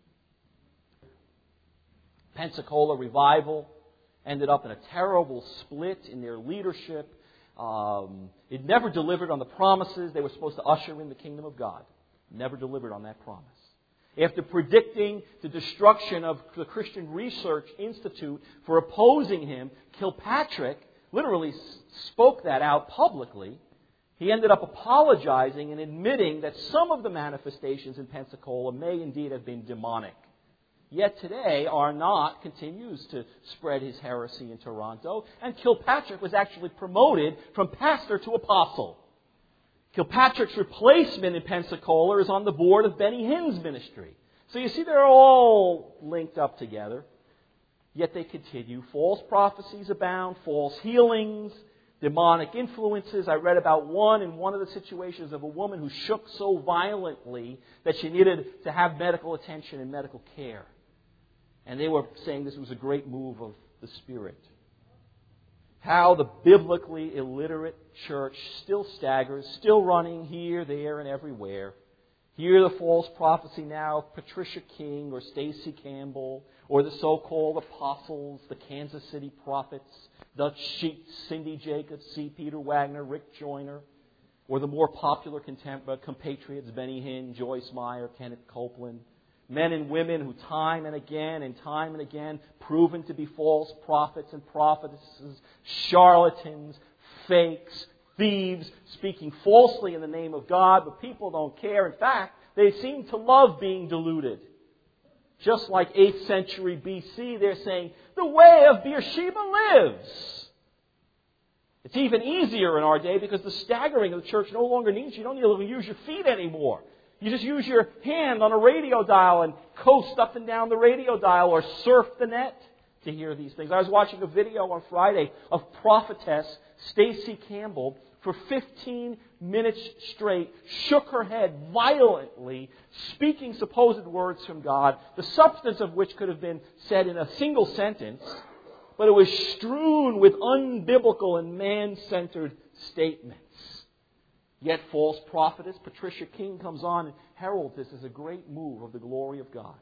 Pensacola revival ended up in a terrible split in their leadership. Um, it never delivered on the promises they were supposed to usher in the kingdom of God. Never delivered on that promise. After predicting the destruction of the Christian Research Institute for opposing him, Kilpatrick literally spoke that out publicly. He ended up apologizing and admitting that some of the manifestations in Pensacola may indeed have been demonic. Yet today, Arnott continues to spread his heresy in Toronto, and Kilpatrick was actually promoted from pastor to apostle. Kilpatrick's replacement in Pensacola is on the board of Benny Hinn's ministry. So you see, they're all linked up together. Yet they continue. False prophecies abound, false healings, demonic influences. I read about one in one of the situations of a woman who shook so violently that she needed to have medical attention and medical care. And they were saying this was a great move of the Spirit. how the biblically illiterate church still staggers, still running here, there, and everywhere. Hear the false prophecy now of Patricia King or Stacy Campbell or the so-called apostles, the Kansas City prophets, Dutch Sheets, Cindy Jacobs, C. Peter Wagner, Rick Joyner, or the more popular contem- compatriots Benny Hinn, Joyce Meyer, Kenneth Copeland. Men and women who time and again and time and again proven to be false prophets and prophetesses, charlatans, fakes, thieves, speaking falsely in the name of God, but people don't care. In fact, they seem to love being deluded. Just like eighth century B C, they're saying, the way of Beersheba lives. It's even easier in our day because the staggering of the church no longer needs you. You don't need to use your feet anymore. You just use your hand on a radio dial and coast up and down the radio dial or surf the net to hear these things. I was watching a video on Friday of prophetess Stacy Campbell for fifteen minutes straight, shook her head violently, speaking supposed words from God, the substance of which could have been said in a single sentence, but it was strewn with unbiblical and man-centered statements. Yet false prophetess Patricia King comes on and heralds this as a great move of the glory of God.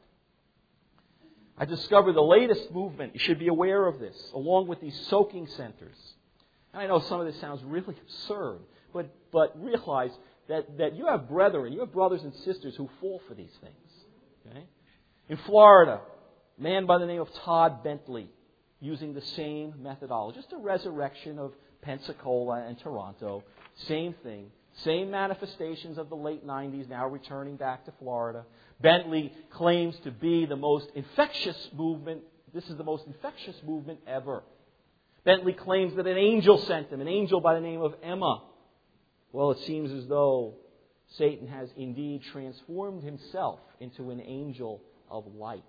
I discovered the latest movement. You should be aware of this, along with these soaking centers. And I know some of this sounds really absurd, but, but realize that, that you have brethren, you have brothers and sisters who fall for these things. Okay? In Florida, a man by the name of Todd Bentley, using the same methodology, just a resurrection of Pensacola and Toronto, same thing. Same manifestations of the late nineties, now returning back to Florida. Bentley claims to be the most infectious movement. This is the most infectious movement ever. Bentley claims that an angel sent him, an angel by the name of Emma. Well, it seems as though Satan has indeed transformed himself into an angel of light.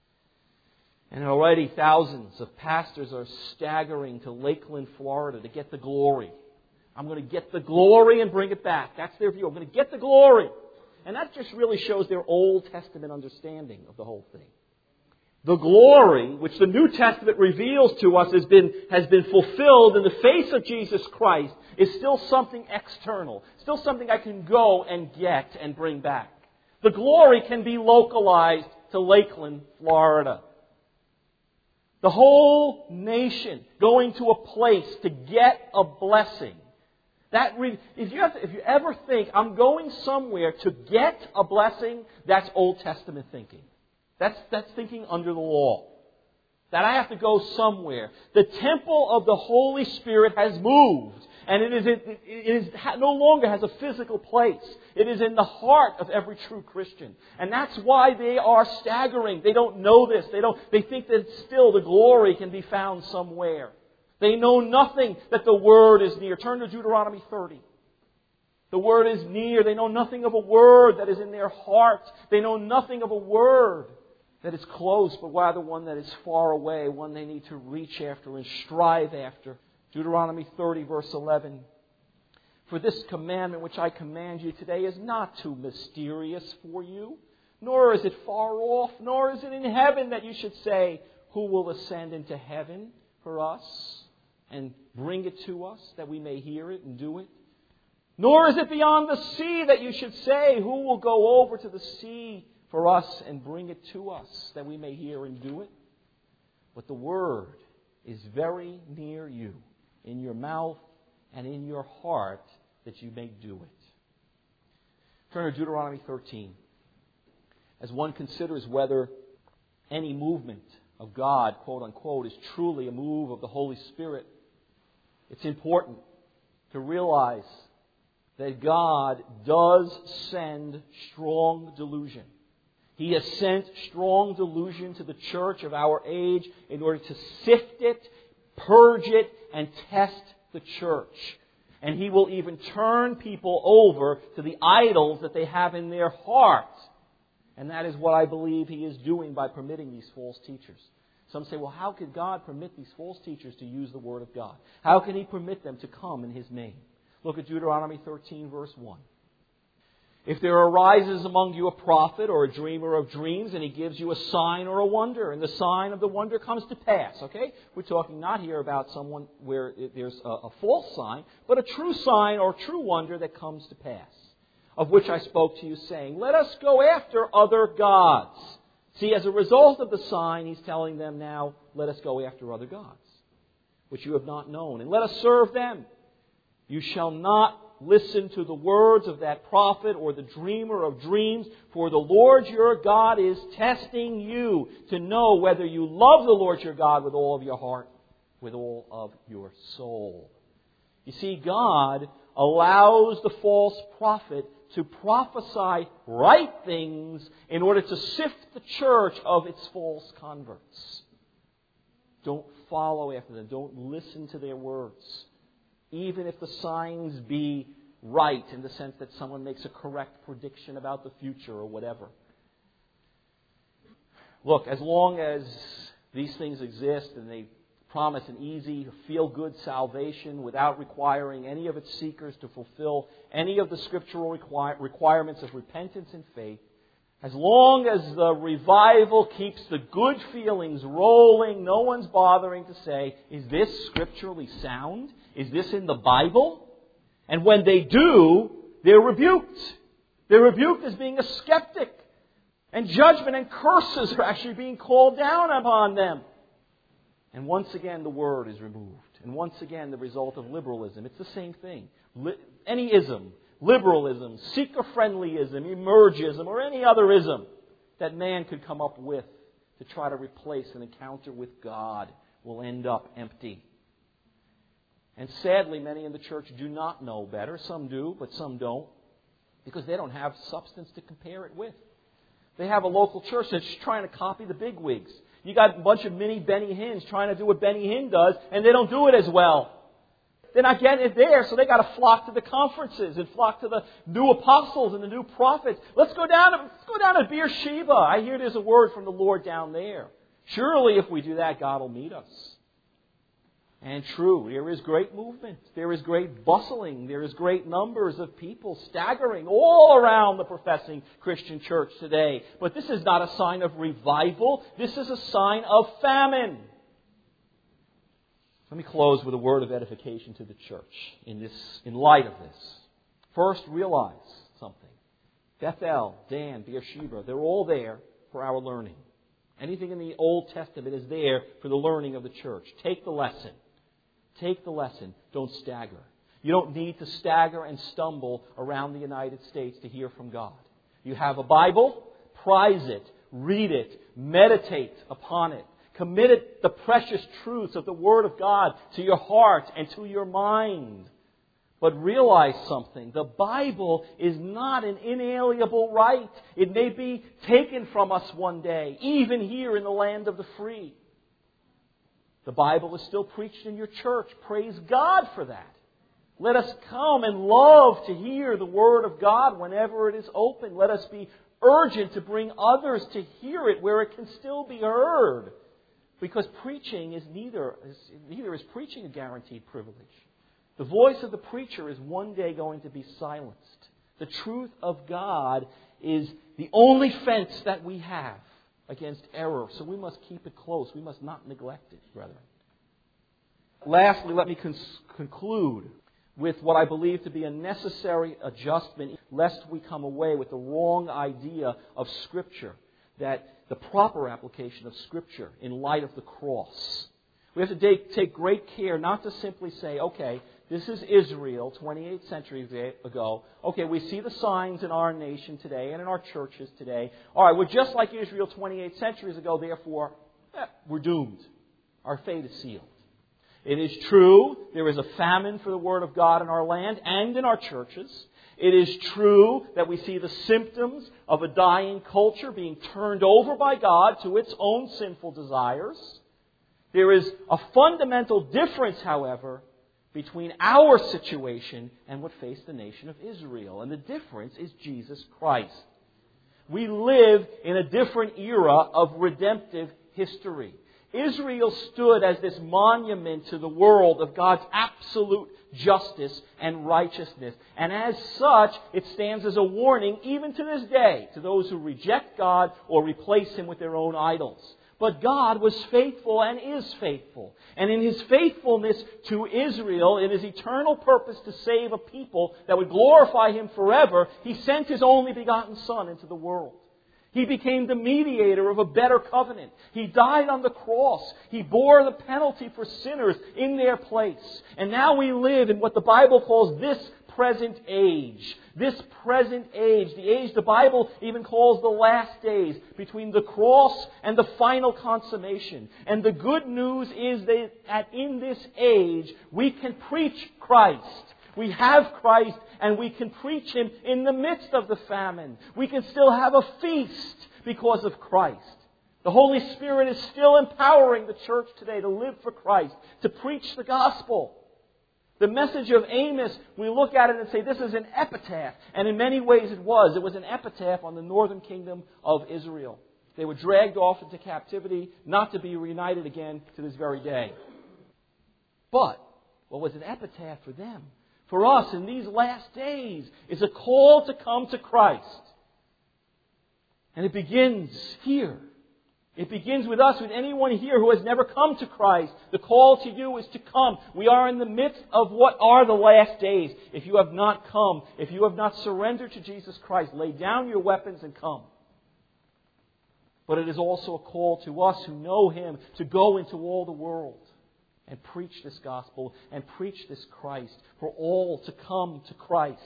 And already thousands of pastors are staggering to Lakeland, Florida to get the glory. I'm going to get the glory and bring it back. That's their view. I'm going to get the glory. And that just really shows their Old Testament understanding of the whole thing. The glory, which the New Testament reveals to us has been, has been fulfilled in the face of Jesus Christ, is still something external. Still something I can go and get and bring back. The glory can be localized to Lakeland, Florida. The whole nation going to a place to get a blessing. That re- if you have to, if you ever think I'm going somewhere to get a blessing, that's Old Testament thinking. That's that's thinking under the law. That I have to go somewhere. The temple of the Holy Spirit has moved, and it is it, it is no longer has a physical place. It is in the heart of every true Christian, and that's why they are staggering. They don't know this. They don't. They think that still the glory can be found somewhere. They know nothing that the Word is near. Turn to Deuteronomy thirty. The Word is near. They know nothing of a word that is in their heart. They know nothing of a word that is close, but rather one that is far away, one they need to reach after and strive after. Deuteronomy thirty, verse eleven. For this commandment which I command you today is not too mysterious for you, nor is it far off, nor is it in heaven that you should say, who will ascend into heaven for us and bring it to us that we may hear it and do it? Nor is it beyond the sea that you should say, who will go over to the sea for us and bring it to us that we may hear and do it? But the Word is very near you, in your mouth and in your heart, that you may do it. Turn to Deuteronomy thirteen. As one considers whether any movement of God, quote unquote, is truly a move of the Holy Spirit, it's important to realize that God does send strong delusion. He has sent strong delusion to the church of our age in order to sift it, purge it, and test the church. And He will even turn people over to the idols that they have in their hearts. And that is what I believe He is doing by permitting these false teachers. Some say, well, how could God permit these false teachers to use the Word of God? How can He permit them to come in His name? Look at Deuteronomy thirteen, verse one. If there arises among you a prophet or a dreamer of dreams, and he gives you a sign or a wonder, and the sign of the wonder comes to pass, okay? We're talking not here about someone where there's a, a false sign, but a true sign or true wonder that comes to pass, of which I spoke to you, saying, let us go after other gods. See, as a result of the sign, he's telling them now, let us go after other gods, which you have not known, and let us serve them. You shall not listen to the words of that prophet or the dreamer of dreams, for the Lord your God is testing you to know whether you love the Lord your God with all of your heart, with all of your soul. You see, God allows the false prophet to prophesy right things in order to sift the church of its false converts. Don't follow after them. Don't listen to their words. Even if the signs be right in the sense that someone makes a correct prediction about the future or whatever. Look, as long as these things exist and they promise an easy, feel-good salvation without requiring any of its seekers to fulfill any of the scriptural require, requirements of repentance and faith, as long as the revival keeps the good feelings rolling, no one's bothering to say, is this scripturally sound? Is this in the Bible? And when they do, they're rebuked. They're rebuked as being a skeptic. And judgment and curses are actually being called down upon them. And once again, the word is removed. And once again, the result of liberalism. It's the same thing. Li- any ism, liberalism, seeker-friendlyism, emergism, or any other ism that man could come up with to try to replace an encounter with God will end up empty. And sadly, many in the church do not know better. Some do, but some don't. Because they don't have substance to compare it with. They have a local church that's trying to copy the bigwigs. You got a bunch of mini Benny Hinns trying to do what Benny Hinn does, and they don't do it as well. They're not getting it there, so they got to flock to the conferences and flock to the new apostles and the new prophets. Let's go down to, let's go down to Beersheba. I hear there's a word from the Lord down there. Surely if we do that, God will meet us. And true, there is great movement. There is great bustling. There is great numbers of people staggering all around the professing Christian church today. But this is not a sign of revival. This is a sign of famine. Let me close with a word of edification to the church in this, in light of this. First, realize something. Bethel, Dan, Beersheba, they're all there for our learning. Anything in the Old Testament is there for the learning of the church. Take the lesson. Take the lesson. Don't stagger. You don't need to stagger and stumble around the United States to hear from God. You have a Bible, prize it, read it, meditate upon it. Commit it, the precious truths of the Word of God to your heart and to your mind. But realize something. The Bible is not an inalienable right. It may be taken from us one day, even here in the land of the free. The Bible is still preached in your church. Praise God for that. Let us come and love to hear the Word of God whenever it is open. Let us be urgent to bring others to hear it where it can still be heard. Because preaching is neither, is, neither is preaching a guaranteed privilege. The voice of the preacher is one day going to be silenced. The truth of God is the only fence that we have against error. So we must keep it close. We must not neglect it, brethren. Lastly, let me con- conclude with what I believe to be a necessary adjustment, lest we come away with the wrong idea of Scripture, that the proper application of Scripture in light of the cross. We have to take, take great care not to simply say, okay, this is Israel twenty-eight centuries ago. Okay, we see the signs in our nation today and in our churches today. All right, we're just like Israel twenty-eight centuries ago, therefore, eh, we're doomed. Our fate is sealed. It is true, there is a famine for the Word of God in our land and in our churches. It is true that we see the symptoms of a dying culture being turned over by God to its own sinful desires. There is a fundamental difference, however, between our situation and what faced the nation of Israel. And the difference is Jesus Christ. We live in a different era of redemptive history. Israel stood as this monument to the world of God's absolute justice and righteousness. And as such, it stands as a warning even to this day to those who reject God or replace Him with their own idols. But God was faithful and is faithful. And in His faithfulness to Israel, in His eternal purpose to save a people that would glorify Him forever, He sent His only begotten Son into the world. He became the mediator of a better covenant. He died on the cross. He bore the penalty for sinners in their place. And now we live in what the Bible calls this present age. This present age, the age the Bible even calls the last days, between the cross and the final consummation. And the good news is that in this age, we can preach Christ. We have Christ and we can preach Him in the midst of the famine. We can still have a feast because of Christ. The Holy Spirit is still empowering the church today to live for Christ, to preach the gospel. The message of Amos, we look at it and say this is an epitaph. And in many ways it was. It was an epitaph on the northern kingdom of Israel. They were dragged off into captivity, not to be reunited again to this very day. But what was an epitaph for them, for us in these last days, is a call to come to Christ. And it begins here. It begins with us, with anyone here who has never come to Christ. The call to you is to come. We are in the midst of what are the last days. If you have not come, if you have not surrendered to Jesus Christ, lay down your weapons and come. But it is also a call to us who know Him to go into all the world and preach this gospel and preach this Christ, for all to come to Christ.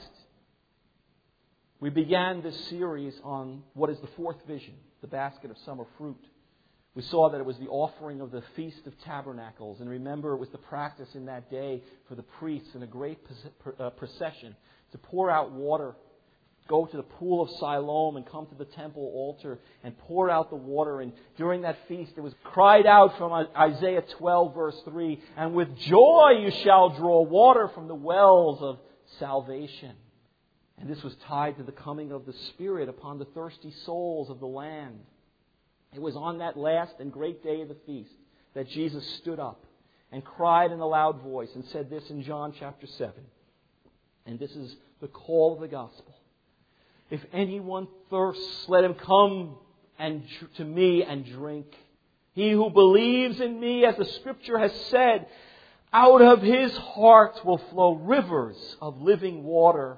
We began this series on what is the fourth vision, the basket of summer fruit. We saw that it was the offering of the Feast of Tabernacles. And remember, it was the practice in that day for the priests in a great procession to pour out water, go to the pool of Siloam and come to the temple altar and pour out the water. And during that feast, it was cried out from Isaiah twelve, verse three, "And with joy you shall draw water from the wells of salvation." And this was tied to the coming of the Spirit upon the thirsty souls of the land. It was on that last and great day of the feast that Jesus stood up and cried in a loud voice and said this in John chapter seven. And this is the call of the gospel. "If anyone thirsts, let him come and to me and drink. He who believes in me, as the Scripture has said, out of his heart will flow rivers of living water."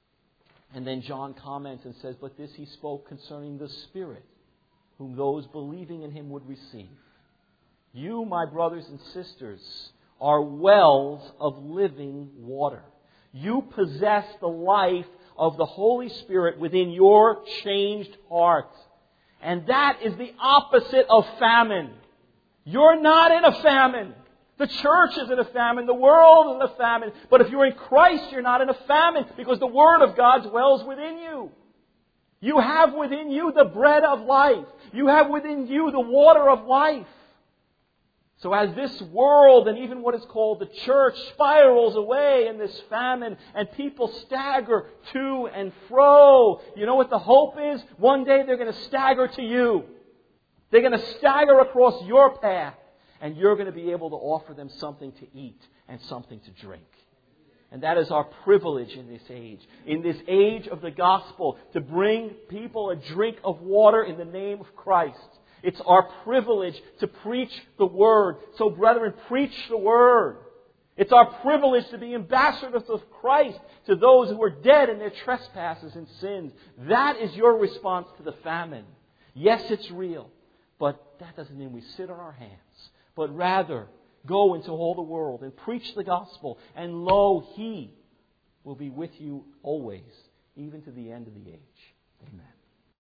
And then John comments and says, "But this he spoke concerning the Spirit, whom those believing in Him would receive. You, my brothers and sisters, are wells of living water. You possess the life of the Holy Spirit within your changed heart. And that is the opposite of famine. You're not in a famine. The church is in a famine. The world is in a famine. But if you're in Christ, you're not in a famine, because the Word of God dwells within you. You have within you the bread of life. You have within you the water of life. So as this world and even what is called the church spirals away in this famine and people stagger to and fro, you know what the hope is? One day they're going to stagger to you. They're going to stagger across your path, and you're going to be able to offer them something to eat and something to drink. And that is our privilege in this age, in this age of the gospel, to bring people a drink of water in the name of Christ. It's our privilege to preach the Word. So, brethren, preach the Word. It's our privilege to be ambassadors of Christ to those who are dead in their trespasses and sins. That is your response to the famine. Yes, it's real, but that doesn't mean we sit on our hands, but rather go into all the world and preach the gospel. And lo, He will be with you always, even to the end of the age. Amen.